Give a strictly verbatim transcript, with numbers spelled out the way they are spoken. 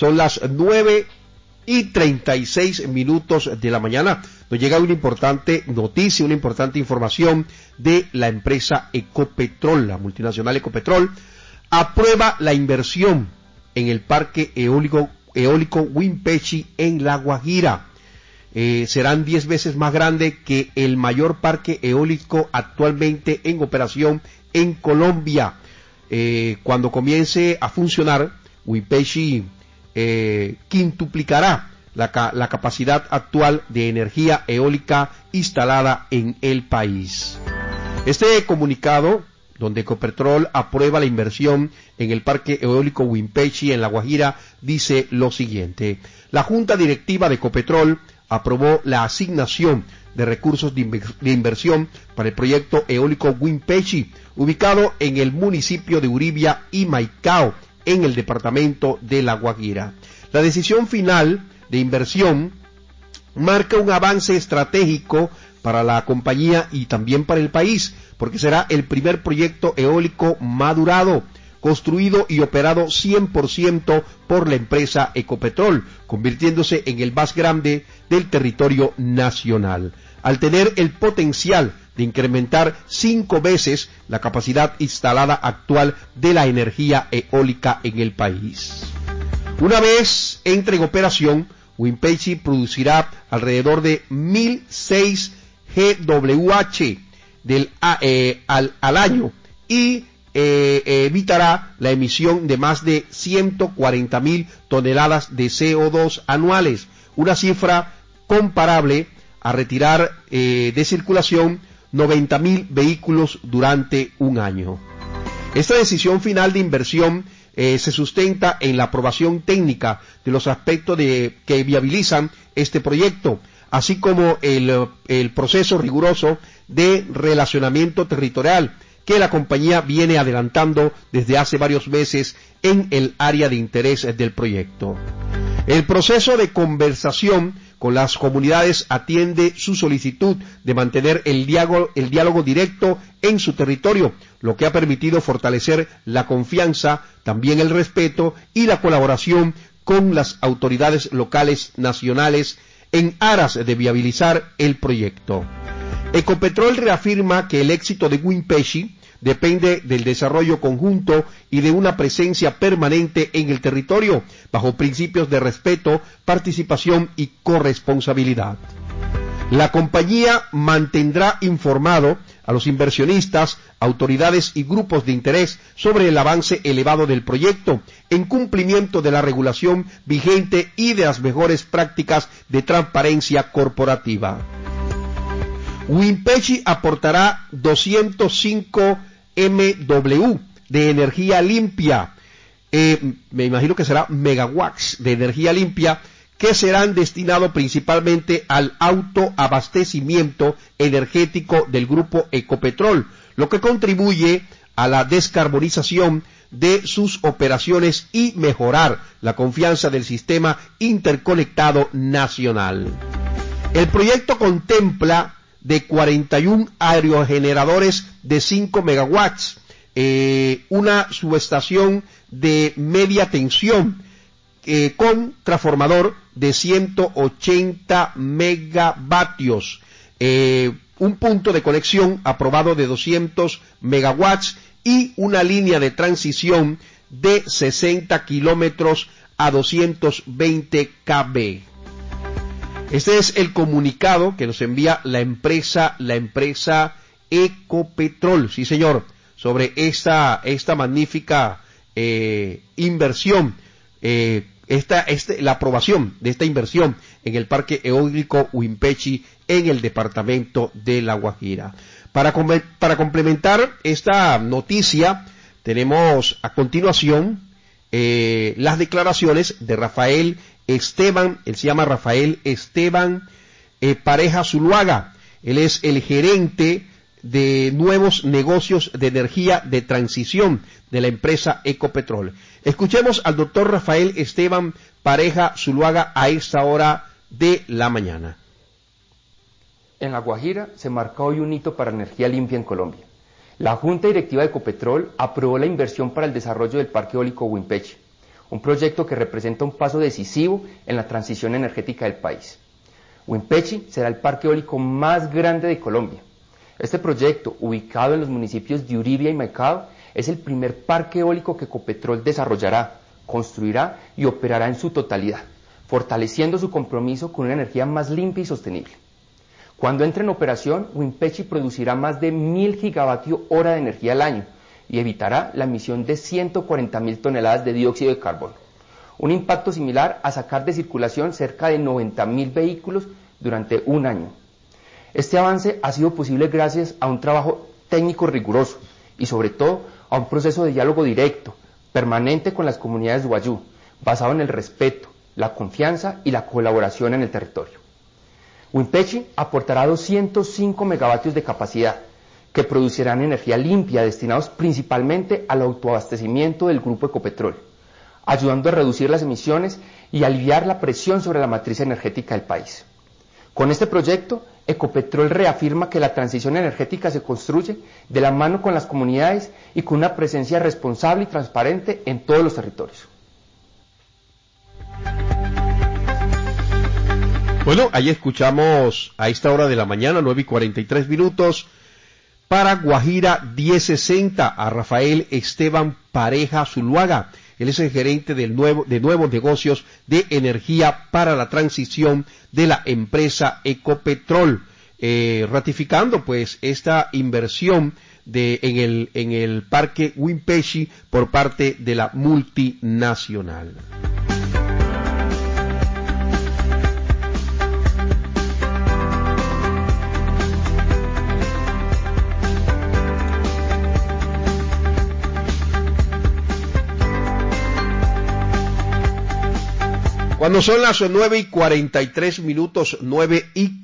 Son las nueve y treinta y seis minutos de la mañana. Nos llega una importante noticia, una importante información de la empresa Ecopetrol, la multinacional Ecopetrol. Aprueba la inversión en el parque eólico, eólico Wimpechi en La Guajira. Eh, serán diez veces más grande que el mayor parque eólico actualmente en operación en Colombia. Eh, cuando comience a funcionar, Wimpechi eh, quintuplicará la, la capacidad actual de energía eólica instalada en el país. Este comunicado, donde Ecopetrol aprueba la inversión en el parque eólico Wimpechi en La Guajira, dice lo siguiente: la Junta Directiva de Ecopetrol aprobó la asignación de recursos de, inver de inversión para el proyecto eólico Wimpechi, ubicado en el municipio de Uribia y Maicao, en el departamento de La Guajira. La decisión final de inversión marca un avance estratégico para la compañía y también para el país, porque será el primer proyecto eólico madurado, construido y operado cien por ciento por la empresa Ecopetrol, convirtiéndose en el más grande del territorio nacional, al tener el potencial de incrementar cinco veces la capacidad instalada actual de la energía eólica en el país. Una vez entre en operación, Wimpechi producirá alrededor de mil seis gigawatt del, eh, al, al año y eh, evitará la emisión de más de ciento cuarenta mil toneladas de C O dos anuales, una cifra comparable a retirar eh, de circulación noventa mil vehículos durante un año. Esta decisión final de inversión eh, se sustenta en la aprobación técnica de los aspectos de, que viabilizan este proyecto, así como el, el proceso riguroso de relacionamiento territorial que la compañía viene adelantando desde hace varios meses en el área de interés del proyecto. El proceso de conversación con las comunidades atiende su solicitud de mantener el diálogo, el diálogo directo en su territorio, lo que ha permitido fortalecer la confianza, también el respeto y la colaboración con las autoridades locales nacionales en aras de viabilizar el proyecto. Ecopetrol reafirma que el éxito de Wimpechi depende del desarrollo conjunto y de una presencia permanente en el territorio, bajo principios de respeto, participación y corresponsabilidad. La compañía mantendrá informado a los inversionistas, autoridades y grupos de interés sobre el avance elevado del proyecto, en cumplimiento de la regulación vigente y de las mejores prácticas de transparencia corporativa. Wimpechi aportará doscientos cinco megawatts de energía limpia, eh, me imagino que será megawatts de energía limpia, que serán destinados principalmente al autoabastecimiento energético del grupo Ecopetrol, lo que contribuye a la descarbonización de sus operaciones y mejorar la confianza del sistema interconectado nacional. El proyecto contempla de cuarenta y uno aerogeneradores de cinco megawatts, eh, una subestación de media tensión eh, con transformador de ciento ochenta megavatios, eh, un punto de conexión aprobado de doscientos megawatts y una línea de transición de sesenta kilómetros a doscientos veinte kilómetros. Este es el comunicado que nos envía la empresa, la empresa Ecopetrol, sí señor, sobre esta, esta magnífica eh, inversión, eh, esta, este, la aprobación de esta inversión en el parque eólico Wimpechi en el departamento de La Guajira. Para, para complementar esta noticia, tenemos a continuación eh, las declaraciones de Rafael Esteban, él se llama Rafael Esteban eh, Pareja Zuluaga. Él es el gerente de nuevos negocios de energía de transición de la empresa Ecopetrol. Escuchemos al doctor Rafael Esteban Pareja Zuluaga a esta hora de la mañana. En La Guajira se marca hoy un hito para energía limpia en Colombia. La Junta Directiva de Ecopetrol aprobó la inversión para el desarrollo del parque eólico Wimpechi, un proyecto que representa un paso decisivo en la transición energética del país. Wimpechi será el parque eólico más grande de Colombia. Este proyecto, ubicado en los municipios de Uribe y Maicao, es el primer parque eólico que Ecopetrol desarrollará, construirá y operará en su totalidad, fortaleciendo su compromiso con una energía más limpia y sostenible. Cuando entre en operación, Wimpechi producirá más de mil gigavatios hora de energía al año y evitará la emisión de ciento cuarenta mil toneladas de dióxido de carbono, un impacto similar a sacar de circulación cerca de noventa mil vehículos durante un año. Este avance ha sido posible gracias a un trabajo técnico riguroso y sobre todo a un proceso de diálogo directo, permanente con las comunidades Wayuu, basado en el respeto, la confianza y la colaboración en el territorio. Wimpechi aportará doscientos cinco megavatios de capacidad, que producirán energía limpia destinados principalmente al autoabastecimiento del grupo Ecopetrol, ayudando a reducir las emisiones y aliviar la presión sobre la matriz energética del país. Con este proyecto, Ecopetrol reafirma que la transición energética se construye de la mano con las comunidades y con una presencia responsable y transparente en todos los territorios. Bueno, ahí escuchamos a esta hora de la mañana, nueve y cuarenta y tres minutos, para Guajira diez sesenta, a Rafael Esteban Pareja Zuluaga. Él es el gerente del nuevo, de nuevos negocios de energía para la transición de la empresa Ecopetrol, eh, ratificando pues esta inversión de, en, el, en el parque Wimpechi por parte de la multinacional. Cuando son las nueve y cuarenta y tres minutos, nueve y